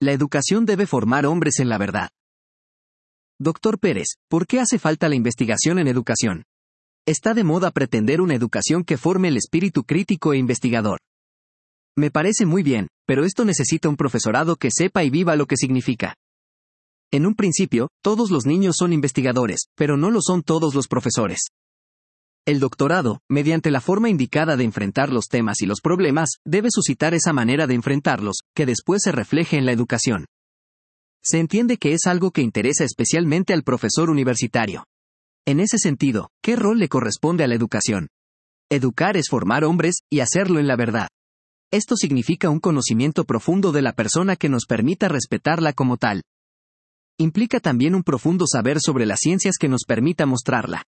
La educación debe formar hombres en la verdad. Doctor Pérez, ¿por qué hace falta la investigación en educación? Está de moda pretender una educación que forme el espíritu crítico e investigador. Me parece muy bien, pero esto necesita un profesorado que sepa y viva lo que significa. En un principio, todos los niños son investigadores, pero no lo son todos los profesores. El doctorado, mediante la forma indicada de enfrentar los temas y los problemas, debe suscitar esa manera de enfrentarlos, que después se refleje en la educación. Se entiende que es algo que interesa especialmente al profesor universitario. En ese sentido, ¿qué rol le corresponde a la educación? Educar es formar hombres, y hacerlo en la verdad. Esto significa un conocimiento profundo de la persona que nos permita respetarla como tal. Implica también un profundo saber sobre las ciencias que nos permita mostrarla.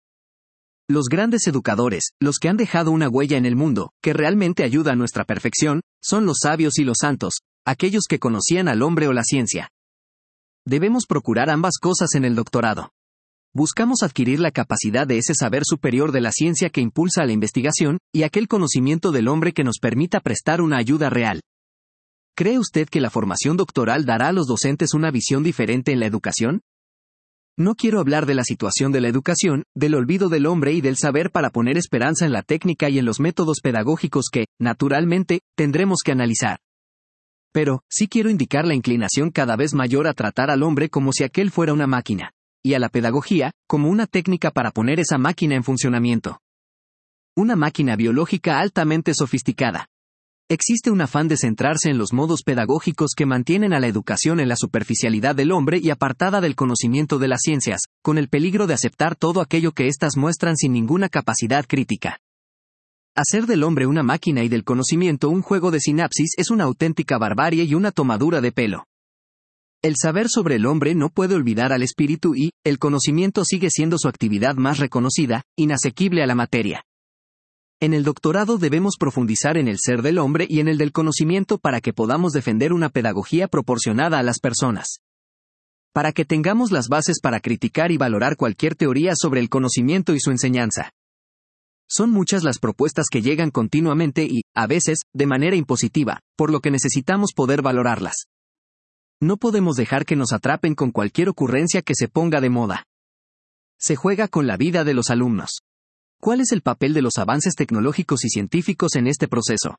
Los grandes educadores, los que han dejado una huella en el mundo, que realmente ayuda a nuestra perfección, son los sabios y los santos, aquellos que conocían al hombre o la ciencia. Debemos procurar ambas cosas en el doctorado. Buscamos adquirir la capacidad de ese saber superior de la ciencia que impulsa a la investigación, y aquel conocimiento del hombre que nos permita prestar una ayuda real. ¿Cree usted que la formación doctoral dará a los docentes una visión diferente en la educación? No quiero hablar de la situación de la educación, del olvido del hombre y del saber para poner esperanza en la técnica y en los métodos pedagógicos que, naturalmente, tendremos que analizar. Pero, sí quiero indicar la inclinación cada vez mayor a tratar al hombre como si aquel fuera una máquina, y a la pedagogía, como una técnica para poner esa máquina en funcionamiento. Una máquina biológica altamente sofisticada. Existe un afán de centrarse en los modos pedagógicos que mantienen a la educación en la superficialidad del hombre y apartada del conocimiento de las ciencias, con el peligro de aceptar todo aquello que éstas muestran sin ninguna capacidad crítica. Hacer del hombre una máquina y del conocimiento un juego de sinapsis es una auténtica barbarie y una tomadura de pelo. El saber sobre el hombre no puede olvidar al espíritu y, el conocimiento sigue siendo su actividad más reconocida, inasequible a la materia. En el doctorado debemos profundizar en el ser del hombre y en el del conocimiento para que podamos defender una pedagogía proporcionada a las personas. Para que tengamos las bases para criticar y valorar cualquier teoría sobre el conocimiento y su enseñanza. Son muchas las propuestas que llegan continuamente y, a veces, de manera impositiva, por lo que necesitamos poder valorarlas. No podemos dejar que nos atrapen con cualquier ocurrencia que se ponga de moda. Se juega con la vida de los alumnos. ¿Cuál es el papel de los avances tecnológicos y científicos en este proceso?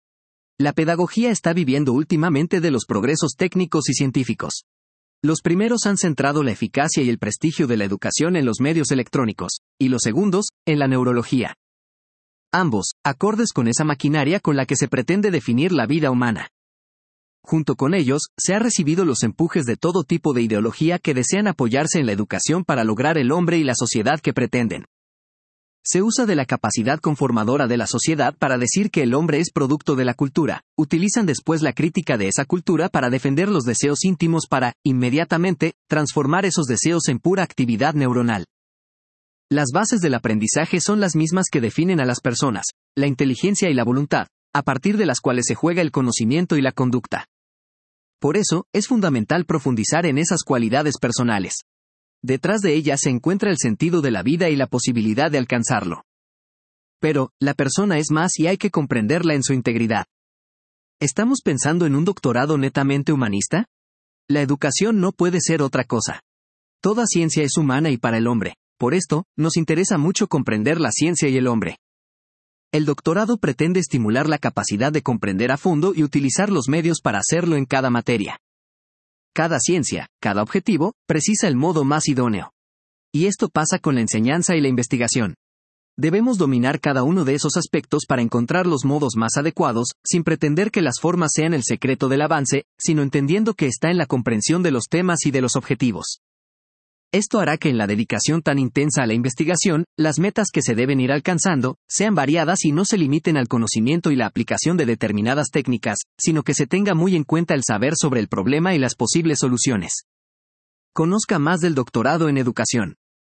La pedagogía está viviendo últimamente de los progresos técnicos y científicos. Los primeros han centrado la eficacia y el prestigio de la educación en los medios electrónicos, y los segundos, en la neurología. Ambos, acordes con esa maquinaria con la que se pretende definir la vida humana. Junto con ellos, se han recibido los empujes de todo tipo de ideología que desean apoyarse en la educación para lograr el hombre y la sociedad que pretenden. Se usa de la capacidad conformadora de la sociedad para decir que el hombre es producto de la cultura, utilizan después la crítica de esa cultura para defender los deseos íntimos para, inmediatamente, transformar esos deseos en pura actividad neuronal. Las bases del aprendizaje son las mismas que definen a las personas, la inteligencia y la voluntad, a partir de las cuales se juega el conocimiento y la conducta. Por eso, es fundamental profundizar en esas cualidades personales. Detrás de ellas se encuentra el sentido de la vida y la posibilidad de alcanzarlo. Pero, la persona es más y hay que comprenderla en su integridad. ¿Estamos pensando en un doctorado netamente humanista? La educación no puede ser otra cosa. Toda ciencia es humana y para el hombre. Por esto, nos interesa mucho comprender la ciencia y el hombre. El doctorado pretende estimular la capacidad de comprender a fondo y utilizar los medios para hacerlo en cada materia. Cada ciencia, cada objetivo, precisa el modo más idóneo. Y esto pasa con la enseñanza y la investigación. Debemos dominar cada uno de esos aspectos para encontrar los modos más adecuados, sin pretender que las formas sean el secreto del avance, sino entendiendo que está en la comprensión de los temas y de los objetivos. Esto hará que en la dedicación tan intensa a la investigación, las metas que se deben ir alcanzando, sean variadas y no se limiten al conocimiento y la aplicación de determinadas técnicas, sino que se tenga muy en cuenta el saber sobre el problema y las posibles soluciones. Conozca más del doctorado en educación.